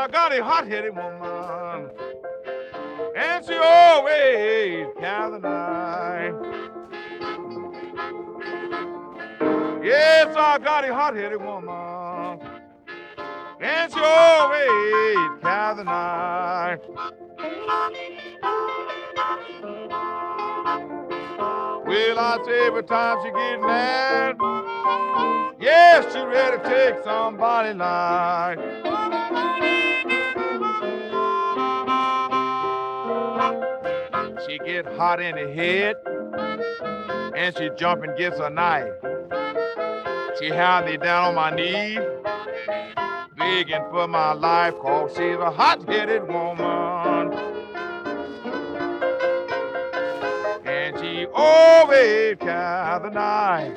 I got a hot-headed woman, and she always carries the knife. Yes, I got a hot-headed woman, and she always carries the knife. Well, I say every time she gets mad, yes, she ready to take somebody's life. She get hot in the head, and she jump and gets a knife. She had me down on my knees, begging for my life, 'cause she's a hot-headed woman. And she always carries the knife.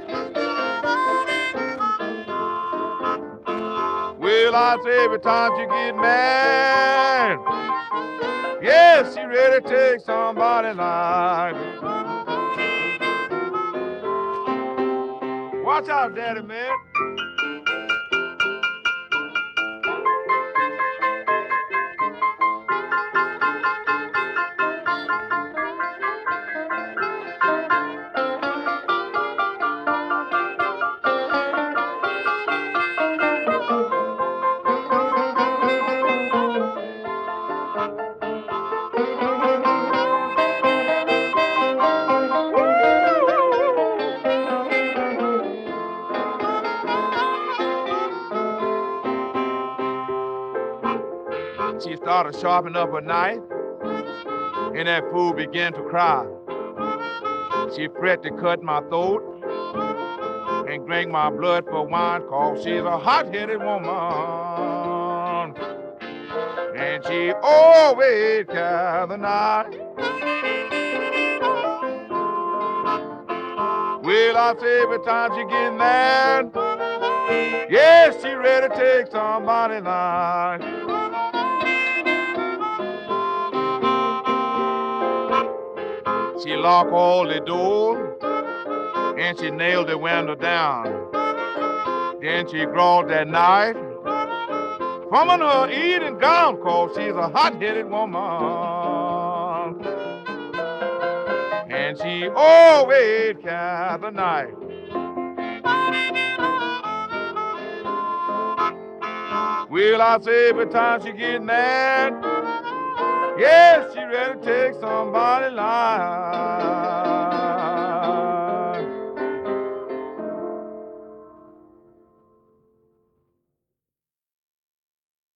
Well, I say every time she get mad, yes, she ready to take somebody's life. Watch out, Daddy, man. She started sharpening up her knife, and that fool began to cry. She fret to cut my throat and drink my blood for wine, 'cause she's a hot-headed woman. And she always carries the knife. Well, I say every time she gets mad, yes, she ready to take somebody's life. She locked all the doors, and she nailed the window down. Then she grabbed that knife from under her eating gown, 'cause she's a hot-headed woman. And she always carries the knife. Well, I say every time she gets mad, yes, she ready to take somebody's life.